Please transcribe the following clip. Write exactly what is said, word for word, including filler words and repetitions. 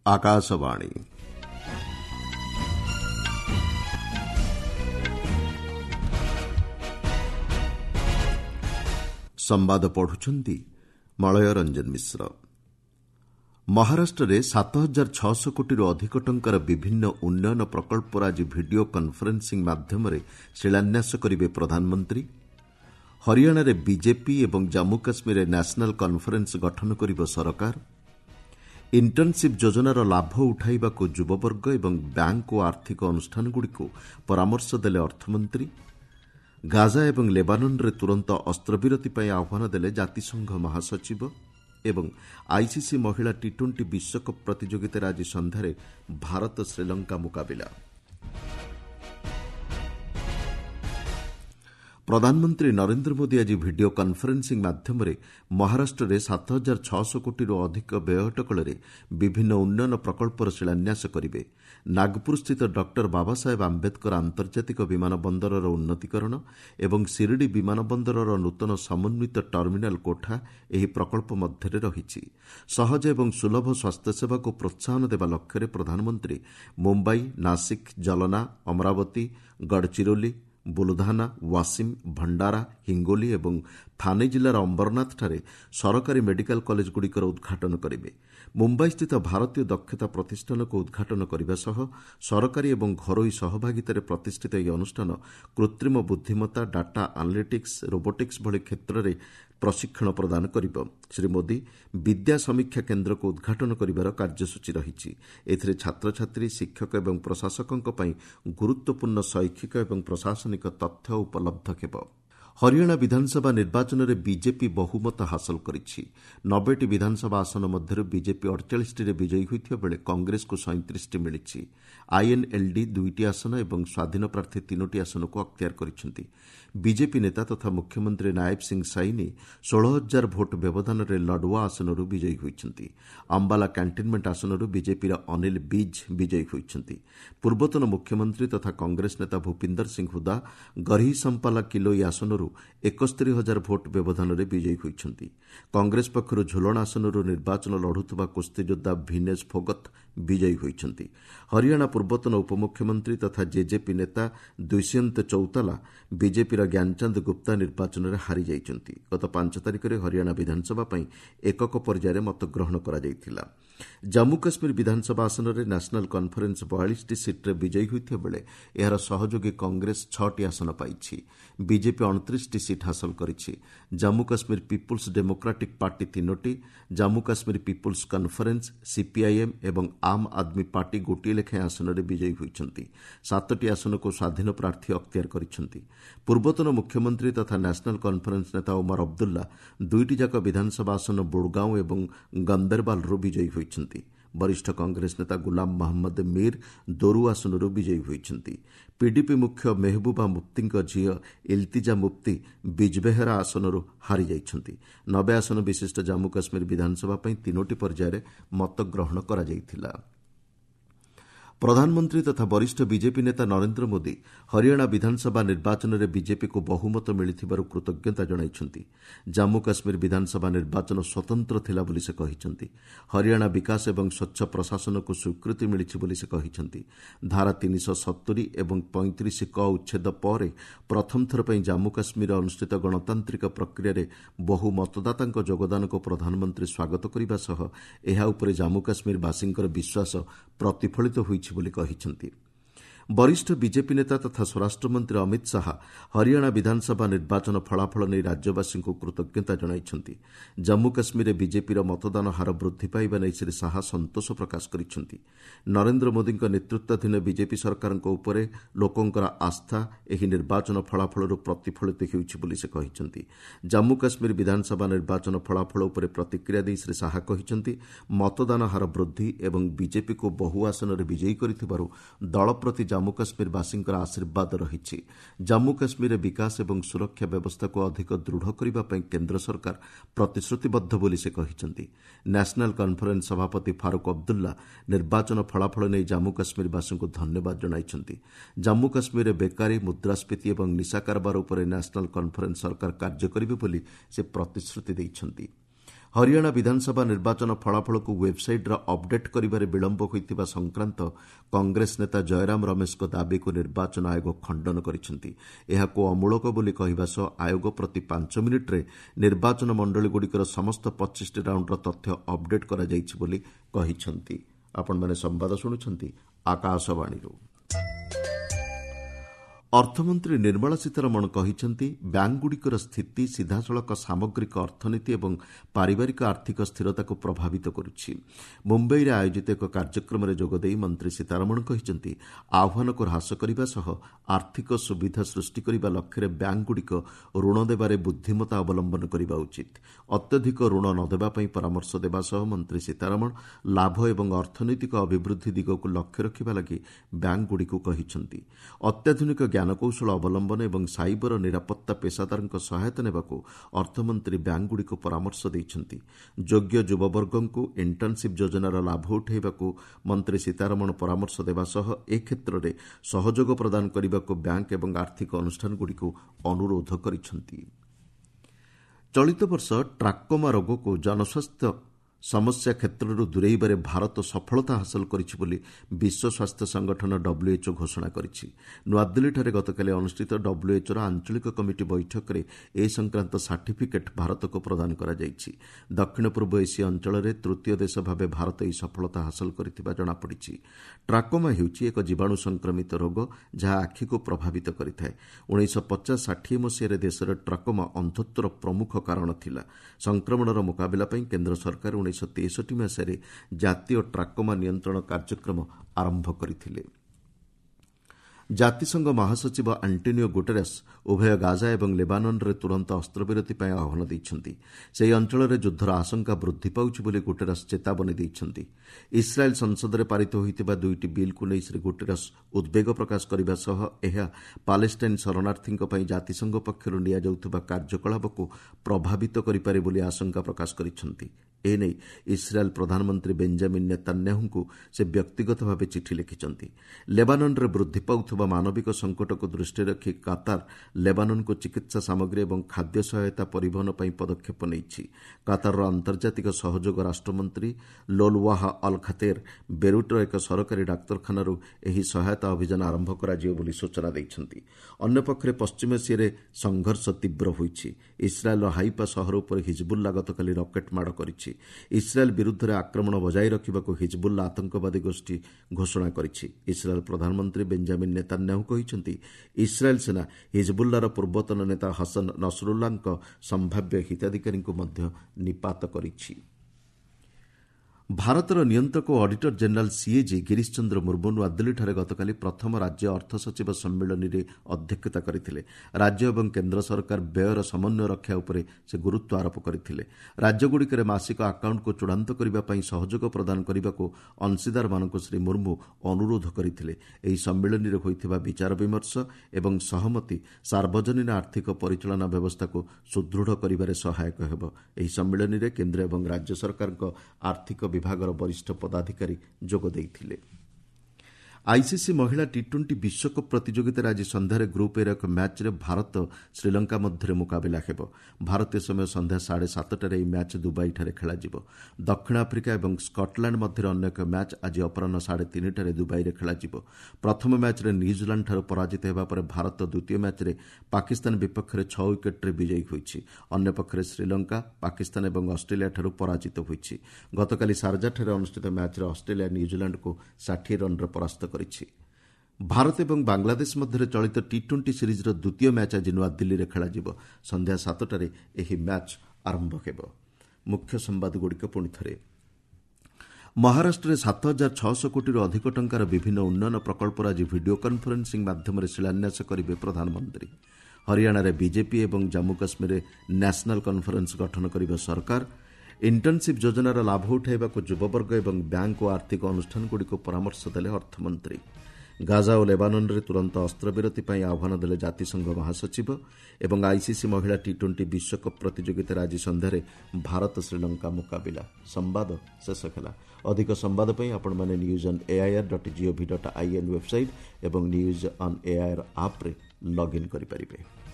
आकाशवाणी संवाद पढ़ुछंती मलय रंजन मिश्र। महाराष्ट्र सात हजार छःश कोटी अधिक टंकार विभिन्न उन्नयन प्रकल्पर आज भिडियो कन्फरेन्सिंग माध्यम शिलान्यास करेंगे प्रधानमंत्री। हरियाणा रे बीजेपी और जम्मू काश्मीर नेशनल कॉन्फ्रेंस गठन करिब सरकार। इंटर्नशिप योजनार लाभ उठाइबाकु युववर्ग और बैंक और आर्थिक अनुष्ठानगुड़िक परामर्श देले अर्थमंत्री। गाजा और लेबानन रे तुरंत अस्त्रविरति ପାଇଁ आह्वान देले जातिसंघ महासचिव। एवं आईसीसी महिला टी ट्वेंटी विश्वकप प्रतियोगितार आज संध्यारे भारत श्रीलंका मुकाबिला। प्रधानमंत्री नरेंद्र मोदी आज भिडियो कन्फरेन्सिंग माध्यम महाराष्ट्र में सात हजार छःश कोटी अधिक व्यय अटकल विभिन्न उन्नयन प्रकल्पर शिलान्यास करेंगे। नागपुर स्थित डॉक्टर बाबा साहेब आम्बेडकर आंतर्जातिक विमान बंदरर उन्नतीकरण एवं शिरडी विमान बंदरर नूतन समन्वित टर्मिनाल कोठा ଏହି प्रकल्प मध्य रही। सहज एवं सुलभ स्वास्थ्य सेवा को प्रोत्साहन देवा लक्ष्य प्रधानमंत्री मुंबई, नासिक, जलना, अमरावती, गढ़चिरोली, बुलधाना, वासिम, भंडारा, हिंगोली और थाने जिलार अंबरनाथଠାରେ सरकारी मेडिकल कॉलेज गुड़िकर उद्घाटन करेंगे। मुंबई स्थित भारतीय दक्षता प्रतिष्ठान को उद्घाटन करने सह सरकारी और घरोई सहभागितार प्रतिष्ठित यह अनुष्ठान कृत्रिम बुद्धिमत्ता, डाटा एनालिटिक्स, रोबोटिक्स भली क्षेत्र में प्रशिक्षण प्रदान करिब। श्री मोदी विद्या समीक्षा केन्द्र को उद्घाटन करिबार कार्यसूची रही। एथिरे छात्र छात्री, शिक्षक और प्रशासकों पई गुरुत्वपूर्ण शैक्षिक और प्रशासनिक तथ्य उपलब्ध हेब। हरियाणा विधानसभा निर्वाचन में बीजेपी बहुमत हासिल करिछि। नब्बेटी विधानसभा आसन मध्य बीजेपी अड़चाश टी विजयी होता बेले कांग्रेस को सैंतीस टी मिली। आईएनएलडी दुईटी आसन और स्वाधीन प्रार्थी तीनोटी आसन को अख्तियार करिसेंति। बीजेपी नेता तथा मुख्यमंत्री नायब सिंह साइनी षोलह हजार भोट व्यवधान में लडुआ आसन विजयी होती। अंबाला कैंटनमेंट आसन बीजेपी अनिल बीज विजयी होती। पूर्वतन मुख्यमंत्री तथा कांग्रेस नेता भूपिंदर सिंह हुदा गरही संपाला किलोई आसन एकस्तरी हजार भोट व्यवधान में विजयी होती। कांग्रेस पक्षर झोलण आसन निर्वाचन लढ़ुवा कुस्तीयोद्धा भिनेश फोगत विजयी होती। हरियाणा पूर्वतन उपमुख्यमंत्री तथा जेजेपी नेता दुष्यंत चौताला बीजेपी ज्ञानचंद गुप्ता निर्वाचन में हारी जाइछन्ति। गत पांच तारिख में हरियाणा विधानसभा पर एकक पर्यायर मतग्रहण करा। जम्मू काश्मीर विधानसभा आसन में नेशनल कॉन्फ्रेंस बयालीस टी सीट्रे विजयी होता बेले यार सहयोगी कांग्रेस छटी आसन पाई। बीजेपी अड़तीस टी सीट हासिल करिछि। Jammu Kashmir People's democratic party तीनोटी, Jammu Kashmir People's conference, CPIM एवं आम आदमी पार्टी गोटे लेखाएं आसन में विजयी होती। सातटी आसन को स्वाधीन प्रार्थी अख्तियार करिसेंति। पूर्वतन मुख्यमंत्री तथा नेशनल कॉन्फ्रेंस नेता उमर अब्दुल्ला दुईटी जाक विधानसभा आसन बुड़गांव और गंदेरबाल विजयी होती। वरिष्ठ कांग्रेस नेता गुलाम मोहम्मद मीर दोरू आसन विजयी होती। पीडीपी मुख्य मेहबूबा मुफ्ती झील इल्तिजा मुफ्ती बिजबेहरा आसन हारी जाइछन्ति। नबे आसन विशिष्ट जम्मू काश्मीर विधानसभा पर तीनोटी पर्यायर मतग्रहण करा जाइथिला। प्रधानमंत्री तथा वरिष्ठ बीजेपी नेता नरेंद्र मोदी हरियाणा विधानसभा निर्वाचन में बीजेपी को बहुमत मिलिथिबारु कृतज्ञता जणाइछन्ति। जम्मू काश्मीर विधानसभा निर्वाचन स्वतंत्र थिला बोली से कहिछन्ति। हरियाणा विकास एवं स्वच्छ प्रशासन को स्वीकृति मिलिछि बोली से कहिछन्ति। धारा तीन सौ सत्तरी एवं पैंतीस क उच्छेद पर प्रथम थर पर जम्मू काश्मीर अनुष्ठित गणतांत्रिक प्रक्रिया रे बहु मतदातांक योगदान को प्रधानमंत्री स्वागत करने सह एहा उपरे जम्मू काश्मीर वासींकर विश्वास प्रतिफलित होई बोली कहिसेंति। वरिष्ठ बीजेपी नेता तथा स्वराष्ट्र मंत्री अमित शाह हरियाणा विधानसभा निर्वाचन फलाफल नहीं राज्यवासी को कृतज्ञता जणाइछन्ति। जम्मू काश्मीर बीजेपी मतदान हार वृद्धि पाइबा नहीं श्री शाह संतोष प्रकाश करिसेंति। नरेंद्र मोदी नेतृत्वाधीन बीजेपी सरकार उपरे लोकंकर आस्था एही निर्वाचन फलाफल प्रतिफलित होइछि बोली से कहिसेंति। जम्मू काश्मीर विधानसभा निर्वाचन फलाफल उपरे प्रतिक्रिया दै श्री शाह कहिसेंति मतदान हार वृद्धि एवं बीजेपी को बहु आसन विजयी करिथिबारु दल प्रति जम्मू काश्मीर वासींकर आशीर्वाद रही। जम्मू काश्मीर विकास एवं सुरक्षा व्यवस्था को अधिक दृढ़ करने पर केन्द्र सरकार प्रतिश्रुतिबद्ध बोली से कहिसेंति। नेशनल कॉन्फ्रेंस सभापति फारूक अब्दुल्ला निर्वाचन फलाफल नहीं जम्मू काश्मीर वासी को धन्यवाद जणाइछन्ति। जम्मू काश्मीर बेकारी, मुद्रास्फीति एवं निशा कारबार उपर नेशनल कॉन्फ्रेंस सरकार कार्य करिवे बोली से प्रतिश्रुति दैछन्ति। हरियाणा विधानसभा निर्वाचन फलाफल को वेबसाइट अपडेट करिबारे विलंब होइतिबा संक्रांत कांग्रेस नेता जयराम रमेश को दाबी को निर्वाचन आयोग खंडन करिसेंति। एहाको अमूलक बोली कहिबा सह आयोग प्रति पांच मिनिट रे निर्वाचन मंडली गुड़िकर समस्त पच्चीस राउंडर तथ्य अपडेट करा जाइछि बोली कहिसेंति। आपण माने संवाद शुणुछंती आकाशवाणी। अर्थमंत्री निर्मला सीतारमण कहिसेंति बैंकगुड़िकर स्थिति सीधासलख सामग्रिक अर्थनीति और पारिवारिक आर्थिक स्थिरता को प्रभावित करुछि। मुंबई रे आयोजित एक कार्यक्रम में जोगदेई मंत्री सीतारमण कहिसेंति आह्वान को ह्रास करने सह आर्थिक सुविधा सृष्टि करने लक्ष्य बैंकगुड़िक ऋण देबारे बुद्धिमता अवलंबन करने उचित। अत्यधिक ऋण न देबा पई परामर्श देबा सह मंत्री सीतारमण लाभ एवं अर्थनैतिक अभिवृद्धि दिग को लक्ष्य रखिबा लागि बैंकगुड़िक कहिसेंति। अत्याधुनिक ज्ञानकौशल अवलंबन एवं साइबर निरापत्ता पेशादार सहायता नेबाकू अर्थमंत्री बैंकगुड़िक परामर्श देइछंती। योग्य युववर्ग को इंटर्नशिप योजनार लाभ उठाइबाकू मंत्री सीतारमण परामर्श देबा सह ए क्षेत्र में सहयोग प्रदान करने बैंक एवं आर्थिक अनुष्ठानगुड़िक अनुरोध करिसेंति। चलित वर्ष ट्राकोमा रोग को जनस्वास्थ्य समस्या क्षेत्र दूरेबारे भारत सफलता हासिल करिछि बोली विश्व स्वास्थ्य संगठन डब्ल्यूएचओ घोषणा करिछि। नुआदिल्लीଠାରେ गतकाली अनुष्ठित डब्ल्यूएचओर आंचलिक कमिटी बैठक में ए संक्रांत सर्टिफिकेट भारत को प्रदान करा जाइछि। दक्षिण पूर्व एशिया अंचल में तृतीय देश भाव भारत यह सफलता हासिल करिथिबा जଣାपड़िछि। ट्राकोमा हेउछि एक जीवाणु संक्रमित रोग जहाँ आखि को प्रभावित करिଥାଏ। उन्नीस पचास षाठी मसीह देश में ट्राकोमा अंधत्वर प्रमुख कारण थिला। संक्रमणर मुकाबला पई केंद्र सरकार उन्नीस तेसठी मसीह जातीय ट्राकोमा नियंत्रण कार्यक्रम आरंभ करथिले। जातिसंघ महासचिव आंटोनियो गुटेरेस उभय गाजा और लेबानन रे तुरंत अस्त्रविरति पर आह्वान देइछन्ति। सेही अंचल में युद्धर आशंका वृद्धि पाउछि बोली गुटेरेस चेतावनी देइछन्ति। इस्राएल संसद में पारित होइतिबा दुईटी बिल को नहीं श्री गुटेरेस उद्वेग प्रकाश करने सह एहा पालेस्टाइन शरणार्थी पई जातिसंघ पक्षरु निया जाउथबा कार्यकलाप को प्रभावित करिपारे बोली आशंका प्रकाश करिछन्ति। एने इस्राएल प्रधानमंत्री बेंजामिन नेतान्याहू को से व्यक्तिगत भाव चिठी लिखिछन्ति। लेबानन रे वृद्धि पाउथबा मानविक संकट को दृष्टि रखी कातार लेबानन को चिकित्सा सामग्री और खाद्य सहायता परिवहन पर पदक्षेप नेइछि। कातार अंतर्जातिक सहयोग राष्ट्रमंत्री लोलवाह अल खातेर बेरुटर एक सरकारी डाक्तरखानारू एही सहायता अभियान आरंभ कराजियो बोली सूचना दैछन्ति। अन्य पक्षरे पश्चिम एशिया संघर्ष तीव्र होइछि। इस्राएल हाइफा सहर उपर हिजबुल्ला गतकाली रकेट माड़ करिछि। इस्राएल विरुद्ध में आक्रमण बजाय रखा हिजबुल्ला आतंकवादी गोष्ठी घोषणा करिछि। इस्राएल प्रधानमंत्री बेंजामिन नेतान्याहू कहिसेंति इस्राएल सेना हिजबुल्लार पूर्वतन नेता हसन नसरुल्लाहଙ୍କ संभाव्य हिताधिकारी को मध्य निपात करिछि। भारतर नियंत्रक और auditor general CAG Girish Chandra Murmu नुआदिल्लीଠାରେ गतकाली प्रथम राज्य अर्थ सचिव सम्मेलन में अध्यक्षता करथिले। राज्य और केंद्र सरकार व्ययर समन्वय रक्षा उपरे से गुरुत्व आरोप करथिले। राज्यगुड़िकर मासिक आकाउंट को चूड़ांत करबा पई सहयोग प्रदान करबाको अंशीदार मानक श्री मुर्मू अनुरोध करथिले। एही सम्मेलन में होइथिबा विचार विमर्श एवं सहमति सार्वजनीन आर्थिक परिचालना व्यवस्था को सुदृढ़ करिबारे सहायक हेबो। एही सम्मेलन में केंद्र एवं राज्य सरकार आर्थिक विभागर वरिष्ठ पदाधिकारी जोग देइथिले। आईसीसी महिला टी ट्वेंटी विश्वकप प्रतियोगितार आज संध्यारे ग्रुप एर एक मैच रे भारत श्रीलंका मध्य मुकाबला हेबो। भारतीय समय संध्या साढ़े सातटार यह मैच दुबईଠାରେ खेलाଯିବ। दक्षिण आफ्रिका और स्कटलैंड मध्य अन्य एक मैच आज अपराह साढ़े तीन टारे दुबईରେ खेलाଯିବ। प्रथम मैच रे न्यूजीलैंड ठाରୁ पराजित हेबा परे भारत द्वितीय मैच रे पाकिस्तान विपक्ष में छह विकेट रे विजयी होइछि। अन्य पक्षरे श्रीलंका पाकिस्तान और ऑस्ट्रेलिया ठारू पराजित होइछि। गतकाली शारजाଠାରେ अनुष्ठित मैच रे ऑस्ट्रेलिया न्यूजीलैंड को साठ रन रे परास्त କରିଛି। भारत और बांग्लादेश मध्य चलित टी ट्वेंटी सीरीजर द्वितीय मैच आज नुआदिल्ली में खेलाଯିବ। संध्या सातटार यह मैच आरंभ हेबो। मुख्य संवाद गुड़िक पुणी थे। महाराष्ट्र में सात हजार छःश कोटी अधिक टंकार विभिन्न उन्नयन प्रकल्पर आज वीडियो कॉन्फ्रेंसिंग माध्यम शिलान्यास करेंगे प्रधानमंत्री। हरियाणा में बीजेपी और जम्मू काश्मीर नेशनल कॉन्फ्रेंस गठन करेंगे सरकार। इंटर्नशिप योजनार लाभ उठाइबा युववर्ग और बैंक और आर्थिक अनुष्ठानगुड़िक परामर्श देले अर्थमंत्री। गाजा और लेबानन रे तुरंत अस्त्रविरति पर आह्वान देले जातिसंघ महासचिव और आईसीसी महिला टी ट्वेंटी विश्वकप प्रतियोगितार आज संध्यारे भारत श्रीलंका मुकाबला। संवाद शेष हेला। अधिक संवाद पर आपण माने news on AIR dot gov dot in website और न्यूज ऑन एआईआर आप रे लॉगिन करि परिबे।